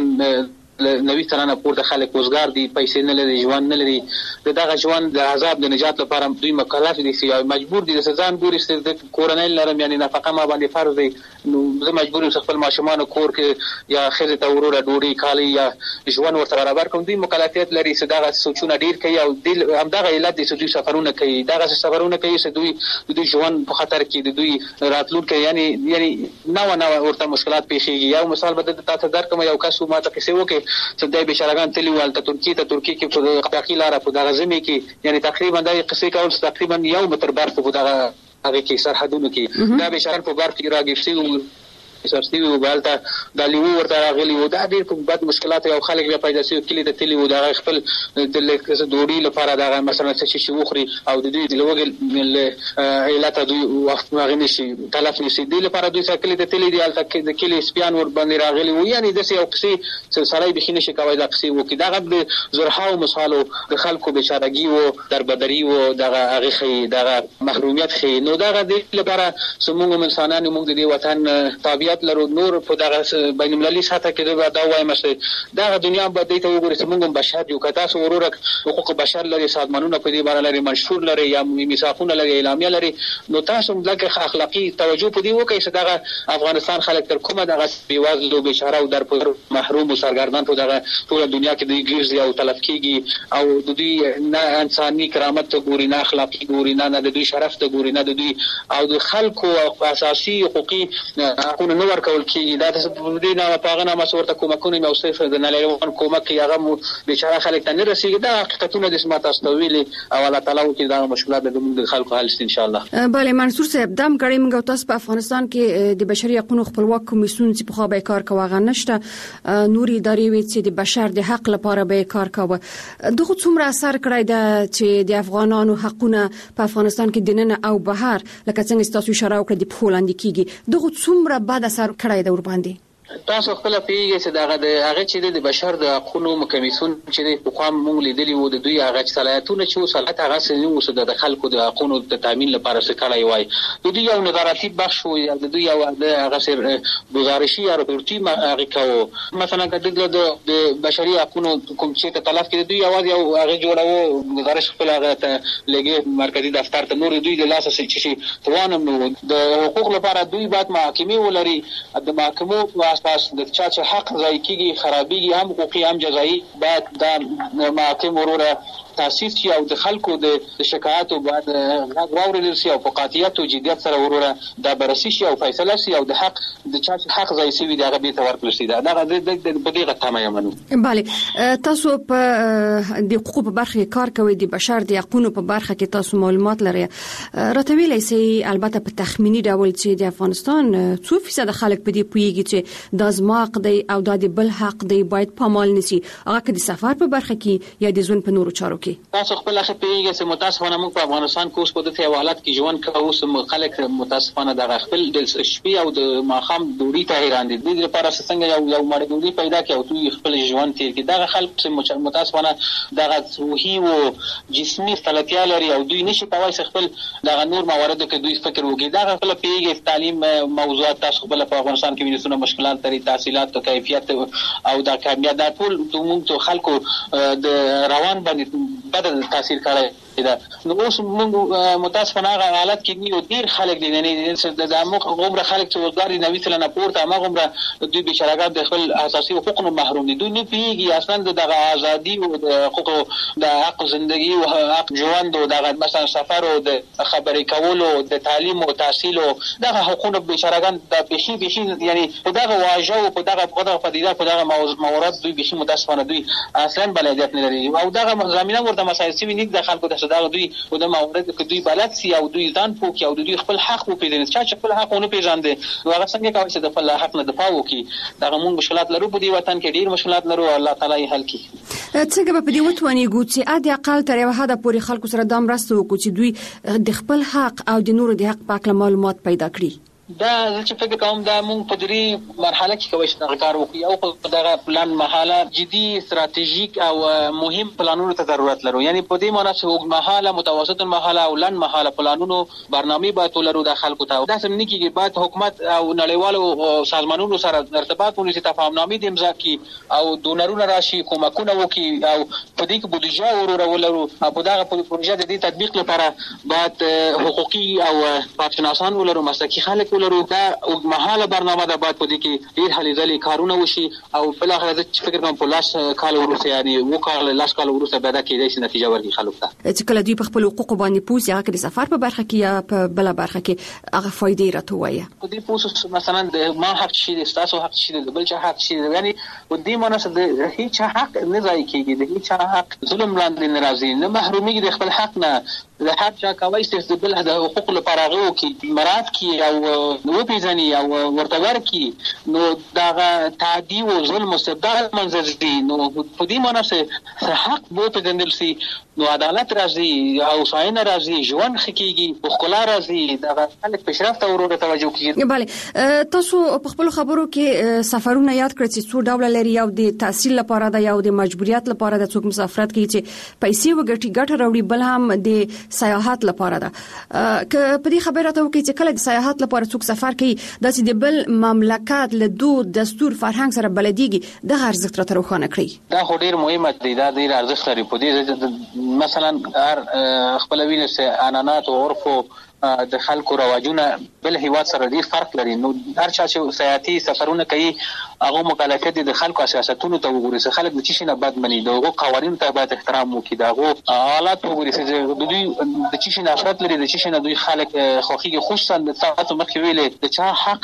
نوي ترانه پورته خلک وزګار دي پیسې نه لري ژوند نه لري دغه ژوند د عذاب د نجات لپاره دوی مکلف دي چې مجبور دي چې ځان ګوري چې د کورنۍ لرم یعنی نفقه ما باندې فرض دی نو زه مجبور یم خپل ماشومان کور کې یا خزه ته وروره ډوډۍ کالی یا ژوند ورته برابر کوم دوی مکلفیت لري چې دغه سوچونه ډیر کوي او هم دغه علت دي چې دوی سفرونه کوي دغه سفرونه کوي چې دوی د دوی ژوند په خطر کې د دوی راتلونکي یعنی یعنی نو نو ورته مشکلات پیښیږي. یو مثال به د تاسو درکم یو کس ما ته کیسه وکي چې دای بشارهګان تلی ولته ترکیه ته ترکیه کې په قطاقی لاره په دغه ځمې کې یعنی تقریبا د قصې کول تقریبا یو متر برف په دغه هغه کې سرحدونو کې دا بشارهګان په برف کې راګرځي سرسي او بالته د لیو ورته راغلي و دا ډېر کوم بد مشکلات او خلک بیا پیدا شي کلی د تلی و دا خپل د لیکس دوړي لپاره دا مثلا څه شي وخري او د دوی د لوګل علت دوی وخت ماغې نشي تلف نشي د لپاره دوی سکلی د تلی دی الته د کلی سپیان ور باندې راغلي و یعنی د سې او قصې سلسله به خینه شي کوي د قصې و کې دا غد زرحه او مثالو د خلکو بشارګي و دربدري و دغه هغه خي دغه محرومیت خي نو دغه د لپاره سمون انسانانو موږ د وطن تابعیت لرو نور په دغه بین المللي سطح کې دا وایم چې دا دنیا به د ته وګوري چې موږ بشر یو کتا سو ورور حقوق بشر لري سازمانونه په دې باره لري منشور لري یا میثاقونه لري اعلامیه لري نو تاسو لکه اخلاقی توجه په دې وکړئ چې دغه افغانستان خلک تر کومه دغه بیوازلو بشاره او در محروم او سرګردان په دغه ټول دنیا کې د ګرځي او تلف کیږي او د دوی نه انساني کرامت ته ګوري نه اخلاقی ګوري نه د دوی شرف ته ګوري نه د دوی او د خلکو اساسي حقوقي حقوق ورکول کیږي دا د دې نه پاغه نه مسورته کومکونه مې اوسه د نړیوال کومک هغه بیچاره خلک ته نه رسیږي دا حقیقتونه د سمات استویلي او الله تعالی کې دا مشکلات د خلکو حل شي ان شاء الله. بله منصور صاحب دم غړي موږ تاسو په افغانستان کې د بشري حقوقو خپلواک کمیسیون چې په خو به کار کوي نشته نوري ادارې وي چې د بشر د حق لپاره به کار کوي دغه څومره اثر کړی دا چې د افغانانو حقونه په افغانستان کې دننه او بهر لکه څنګه تاسو اشاره وکړه د پولاند کېږي دغه څومره بعد اثر کړی دا ور باندې تاسو خپل پیږئ چې دغه د هغه چې د بشر د حقوقو کمیسیون چې د حقوق مونږ لیدلی وو د دوی هغه صلاحیتونه چې صلاحیت هغه سنو وسه د خلکو د حقوقو د تامین لپاره څه کړی وای د دوی یو نظارتي بخش وو یا د دوی یو د هغه سر گزارشي یا رپورټي هغه کو مثلا کله د بشري حقوقو کوم چې ته تلف کړي دوی اواز یو هغه جوړاو گزارش خپل هغه ته لګي مرکزی دفتر ته نور دوی د لاس څخه چې توانم نو د حقوق لپاره دوی بعد محاکمه ولري د محاکمو اساس د چا چې حق ځای کیږي خرابېږي هم حقوقي هم جزایي باید د محاکم وروره تاسیس شي او د خلکو د شکایت او بعد غږ واورېدل شي او په قاطعیت او جدیت سره وروره دا بررسي شي او فیصله شي او د حق د چا حق ځای شي د هغه بیرته ورکړل شي دا د په دې غتامه یمنو. بله تاسو په د حقوقو په برخه کې کار کوئ د بشر د حقوقو په برخه کې تاسو معلومات لرئ راته ویلای شئ البته په تخمینی ډول چې د افغانستان څو فیصد خلک په دې پوهیږي چې د ازما حق دی او د بل حق دی باید پامال نشي هغه کې د سفر په برخه کې یا د ژوند په نورو چارو کې تاسو خپل اخر پیږئ چې متاسفانه موږ په افغانستان کې اوس په دغه حالت کې ژوند کوو چې خلک متاسفانه د خپل د شپې او د ماخام دوړي ته حیران دي د لپاره څنګه یو یو مړ دوړي پیدا کړي او دوی خپل ژوند تیر کړي دا خلک چې متاسفانه د روحي او جسمي فلتیا لري او دوی نشي کولای خپل د نور موارد کې دوی فکر وکړي دا خپل پیږي تعلیم موضوعات تاسو خپل په افغانستان کې وینئ مشکلات لري تحصیلات او کیفیت او د کامیابی د ټول موږ خلکو د روان باندې بدل تاثیر کړی دا نو اوس موږ متاسفانه حالت کې نیو ډیر خلک دي نه د دمو عمر خلک چې وګړي نوې تل نه پورته ما عمر دوی بشراګات د خپل اساسي حقوقو محروم دي دوی نه پیږي اصلا د ازادي او د حقوقو د حق ژوندۍ او حق ژوند او د مثلا سفر او د خبرې کولو د تعلیم او تحصیل او د حقوقو بشراګان د بشي بشي یعنی په دغه واژه او په دغه په دغه پدیده په دغه موارد دوی بشي متاسفانه دوی اصلا بلدیت نه لري او دغه زمينه ورته مسایل سوي نه د خلکو د دا دوی او د موارد کې دوی بلد سي او دوی ځان پوکي او دوی خپل حق وپیژني چې خپل حق ونه پیژاندي نو هغه څنګه کوي چې د خپل حق نه دفاع وکړي دا موږ مشکلات لرو په دې وطن کې ډیر مشکلات لرو الله تعالی یې حل کړي. څنګه په دې وتونی ګوتې ا د اقل تر یو حد پورې خلکو سره د مرسته وکړي چې دوی د خپل حق او د نورو د حق په اړه معلومات پیدا کړي دا چې فکر کوم دا موږ په دې مرحله کې کوي چې کار وکړو او په دغه پلان مرحله جدي استراتیژیک او مهم پلانونو ته ضرورت لرو یعنی په دې معنی چې وګ مرحله متوسط مرحله او لن مرحله پلانونو برنامه باید ولرو د خلکو ته دا سم نه کیږي باید حکومت او نړیوالو سازمانونو سره ارتباط ونیسي تفاهمنامې د امضا کی او دونرونه راشي کومکونه وکړي او په دې کې بودیجه ورو ولرو په دغه پروژه د دې تطبیق لپاره باید حقوقي او پارتنران ولرو مسلکي خلک ولرو دا مهاله برنامه ده باید په دې کې ډیر هلي ځلې کارونه وشي او بل اخر د فکر کوم په لاس کال ورسره یعنی وکړل لاس کال ورسره به دا کېدای شي نتیجه ورکړي خلکو ته چې کله دوی په خپل حقوق باندې پوس یا د سفر په برخه کې یا په بل برخه کې هغه فائدې راټوي په دې پوس مثلا د ما حق شي د تاسو حق شي د بل چا حق شي یعنی په دې معنی د هیڅ حق نه ځای کېږي د هیڅ حق ظلم لاندې ناراضي نه محرومي د خپل حق نه د حق چا کوي چې بل د حقوق لپاره غو کې مراد کې او نو پیژني او ورته ورکی نو دا تعدی او ظلم مستبدل منځ دي نو په دې معنی چې حق بو په دندل سي نو عدالت راځي او ساين راځي ژوند خکېږي خپل راځي دا خلک پیشرفت او ورته توجه کوي. بله تاسو په خپل خبرو کې سفرونه یاد کړئ چې څو ډول لري یو د تحصیل لپاره دا یو د مجبوریت لپاره د څوک مسافرت کوي چې پیسې وګټي ګټه راوړي بل هم د سیاحت لپاره ده که په دې خبره ته وکړي چې کله د سیاحت لپاره څوک سفر کوي داسې د بل مملکت له دود دستور فرهنګ سره بلديږي د ارزښت را روښانه کړی دا خو ډیر مهمه دی دا ډیر ارزښت لري په دې مثلا هر خپل وینې سه انانات او عرف د خلکو رواجونه بل هیواد سره ډیر فرق لري نو هر چا چې سیاحتي سفرونه کوي هغه مکلفیت دي د خلکو سیاستونو ته وګوري چې خلک د چی شي نه بد مني دغه قوانینو ته باید احترام وکړي دغه حالات وګوري چې د دوی د چی شي نفرت لري د چی شي نه دوی خلک خوخي خصوصا د تاسو مخکې ویلې د چا حق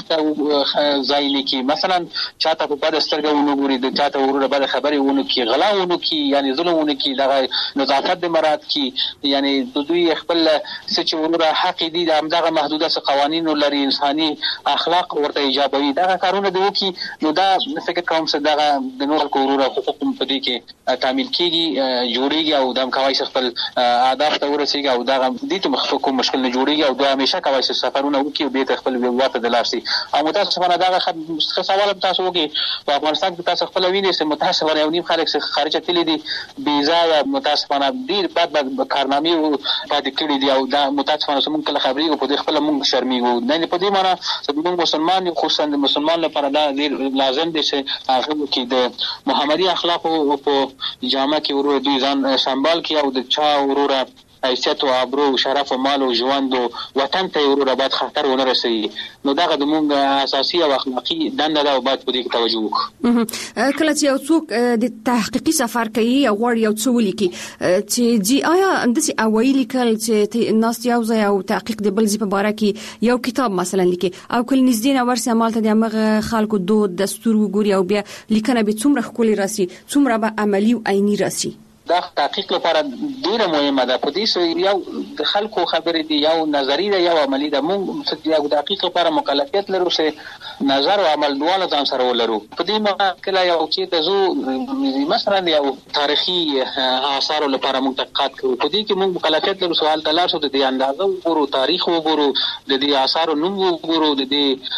ته ځای نه کی مثلا چاته په بد سترګو ونګوري د چاته ورور بد خبرې ونه کی غلا ونه کی یعنی ظلم ونه کی دغه نظافت د مراد کی یعنی د دوی خپل سچ ورور حق دي د همدغه محدوده قوانین لري انساني اخلاق ورته ایجابوي دا کارونه دی وکي نو دا فکر کوم چې دا د نور کورونه حقوق په دې کې تعمیل کیږي جوړیږي او د کوي خپل اهداف ته ورسیږي او دا د ته مخفق مشکل نه جوړیږي او دا همیشه کوي چې سفرونه وکي او به خپل وواته د لاسي او متاسفانه دا سوال تاسو وکي په افغانستان کې تاسو خپل وینئ چې متاسفانه یو نیم خلک خارج تللی دي ویزا یا متاسفانه ډیر بد بد کارنامې پاتې کړي دي او دا متاسفانه موږ کله خبرې په دې خپل موږ شرمېږو نه په دې معنی چې موږ مسلمان یو خصوصا د مسلمان لپاره دا ډیر لازم دي چې هغه کې د محمدي اخلاق او په جامه کې ورو دوی ځان سنبال کړي او د چا ورو حیثیت او ابرو او شرف او مال او ژوند او وطن ته ورور بعد خطر ونه رسي. نو دا د موږ اساسي او اخلاقی دنده ده او باید په دې کې توجه وکړو. کله چې یو څوک د تحقیقي سفر کوي او غواړي یو څه ولیکي چې جی آیا اندسي اوایل کله چې ناس یو ځای او تحقیق د بل ځای په اړه کې یو کتاب مثلا لیکي او کله نږدې نه ورسې عمل ته د هغه خلکو دود دستور وګوري او بیا لیکنه به څومره ښکلي راسي څومره به عملی او عیني راسي. دا تحقیق لپاره ډیره مهمه ده. په دې سو یو د خلکو خبرې دي یو نظری ده یو عملی ده. موږ یو تحقیق لپاره مکلفیت لرو چې نظر او عمل دواړه ځان سره ولرو. په دې معنی کله یو چې د زو مثلا یو تاریخي آثار لپاره موږ تحقیقات کوو. په دې کې موږ مکلفیت لرو سوال تلار شو د دې اندازه وګورو تاریخ وګورو د دې آثار نوم وګورو د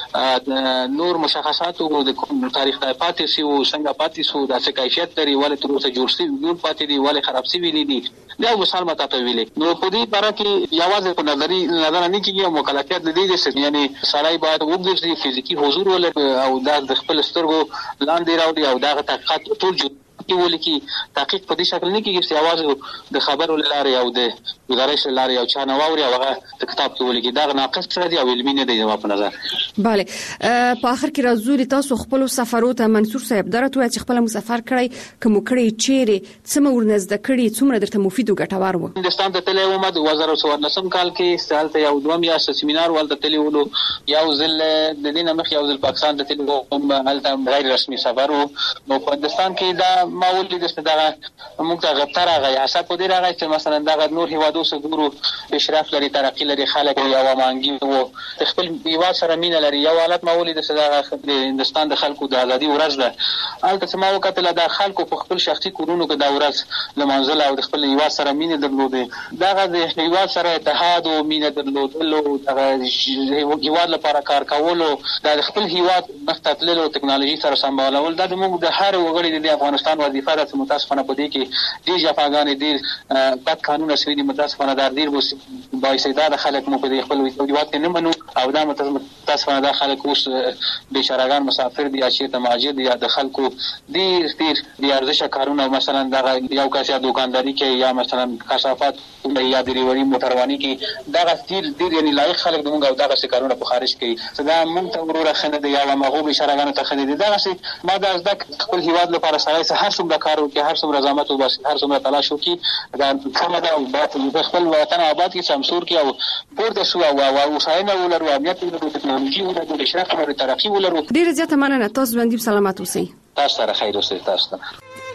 دې نور مشخصات وګورو د کوم تاریخ ته پاتې سي او څنګه پاتې سو د څه کیفیت لري ولې تر اوسه جوړ سي جوړ پاتې والی خراب سی ویلي دي. دا مثال ماته ته ویلي. نو په دې لپاره کې یوازې په نظری نظر نه کېږي او مکلفیت د دې چې یعنی سړی باید وګوري فزیکی حضور ولري او د خپل سترګو لاندې راوړي او دا تحقیقات ټول جوړ کې ولکې. تحقیق په دې شکل نه کېږي چې یوازې د خبرو لاره او د گزارش لاره او چا نه واوري او هغه کتاب کې ولکې. دا ناقص څه دی او علمي نه دی په نظر. bale په اخر کې راځو تاسو خپل سفرو ته منصور صاحب درته چې خپل مسافر کړی کوم کړی چیرې څومره ورنزد کړی څومره درته مفید او ګټور و. هندستان ته تللی وم د دوه زره څوارلسم کال کې سالته یو دوه میاشتې سیمینار ولته تللی ولو. یو ځل د دې نه مخ یو ځل پاکستان ته تللی وم هلته غیر رسمي سفر و. نو په هندستان کې دا ما ولې د ستاره موږ ته غتر راغی حساب په دې راغی چې مثلا دا نور هیوادو سګورو اشراف لري ترقی لري خلک یو مانګي وو خپل هیواد سره مینه لري. یو حالت ما ولې د ستاره د هندستان د خلکو د ازادي ورځ ده. البته چې ما وکتل د خلکو په خپل شخصي کورونو کې دا ورځ لمانځل او د خپل هیواد سره مینه درلوده. دا د هیواد سره اتحاد او مینه درلودلو د هیواد لپاره کار کولو د خپل هیواد مختلفو ټکنالوژي سره سمبالول دا د موږ د هر وګړي د افغانستان وظیفه ده. متاسفانه په دې کې ډیر جفاګانې ډیر بد قانون سوي دي. متاسفانه دا ډیر بایسیدا خلک مو په دې خپل هیواد کې نه منو او دا متاسفانه دا خلک اوس بیچارهګان مسافر دي چې ته ماجر دي یا د خلکو ډیر ډیر د ارزش کارونه مثلا دا یو کس یا دکانداري کې یا مثلا کثافات یا ډیلیوري موټرواني کې دا ډیر ډیر یعنی لایق خلک دغه او دغه کارونه په خارج کې دا مونږ ته ورور خنه دی یا مغو بیچارهګان ته خنه دي. دا څه ما دا زده خپل هیواد لپاره سره هر څومره کار وکړي هر څومره زحمت وباسي هر څومره تلاش وکړي دا کومه دا او خپل وطن آباد کې سمسور کې او پورته شو او او وسایل ولرو امنیت ولرو ټکنالوژي ولرو اشراف ولرو ترقی ولرو. ډیر زیاته مننه تاسو باندې سلامات اوسئ. تاسو سره خیر اوسئ. تاسو ته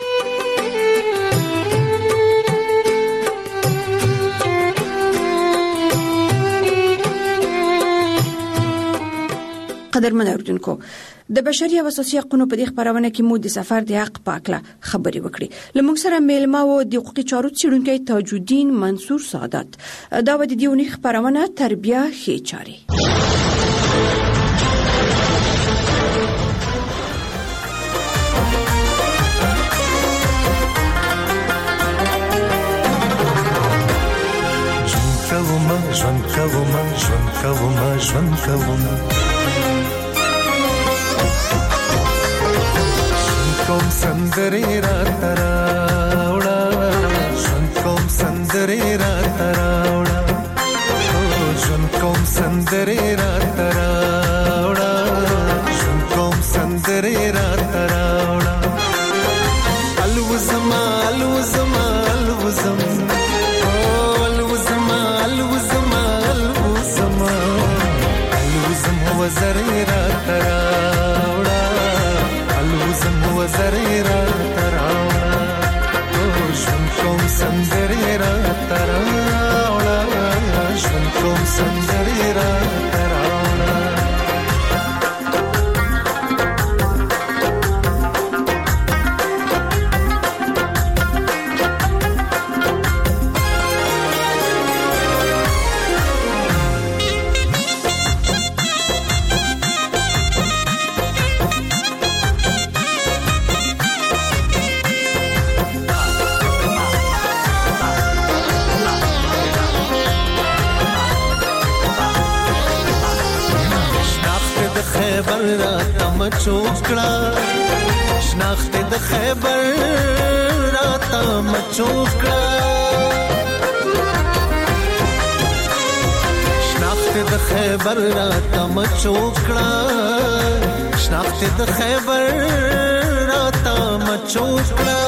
قدرمن اوردونکو د بشري او اساسي حقوقو په دې خبرونه کې مو د سفر د حق پاکله خبري وکړي. لمونږ سره میلمه او د حقوقي چارو څېړونکی تاج الدین منصور سعادت دا و د دیونی خبرونه تربیه ښې چاري. ژوند کوم ژوند کوم ژوند کوم کوم سندري را تراوړه ژوند کوم سندري را تراوړه ژوند کوم سندري را تراوړه ژوند کوم سندري را تراوړه الوزما الوزما الوزما وزري را تراوړه الوزم وزري را تراوړه ژوند کوم سندري را تراوړه ژوند کوم سندري را تراوړه. خیبر را تم چوکړه شناخت د خیبر را تم چوکړه خیبر راته مچوکړه شناخت د خیبر راته مچوکړه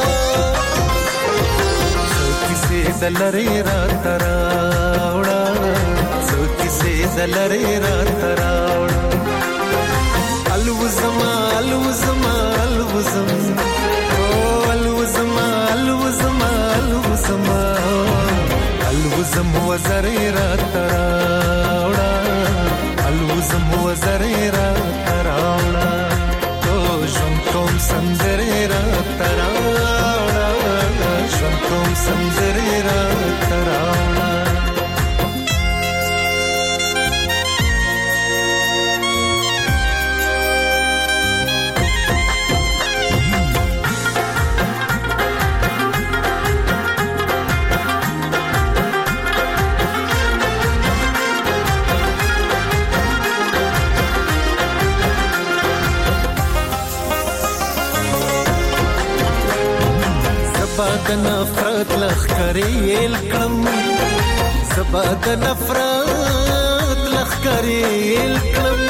څو کیسې د لرې راته راوړه څو کیسې د لرې راته راوړه الوزما الوزما الوزم او الوزما الوزما الوزما الوزم وزرې راته راوړه الوزم وزرې راته راوړه او ژوند کوم سندرې راته راوړه ژوند کوم سندرې راته راوړه زبا د نفرت لخکرې الکړم زبا د نفرت لخکرې الکړم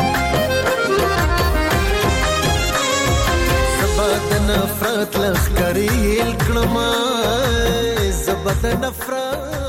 زبا د نفرت لخکرې الکړم زبا د نفرت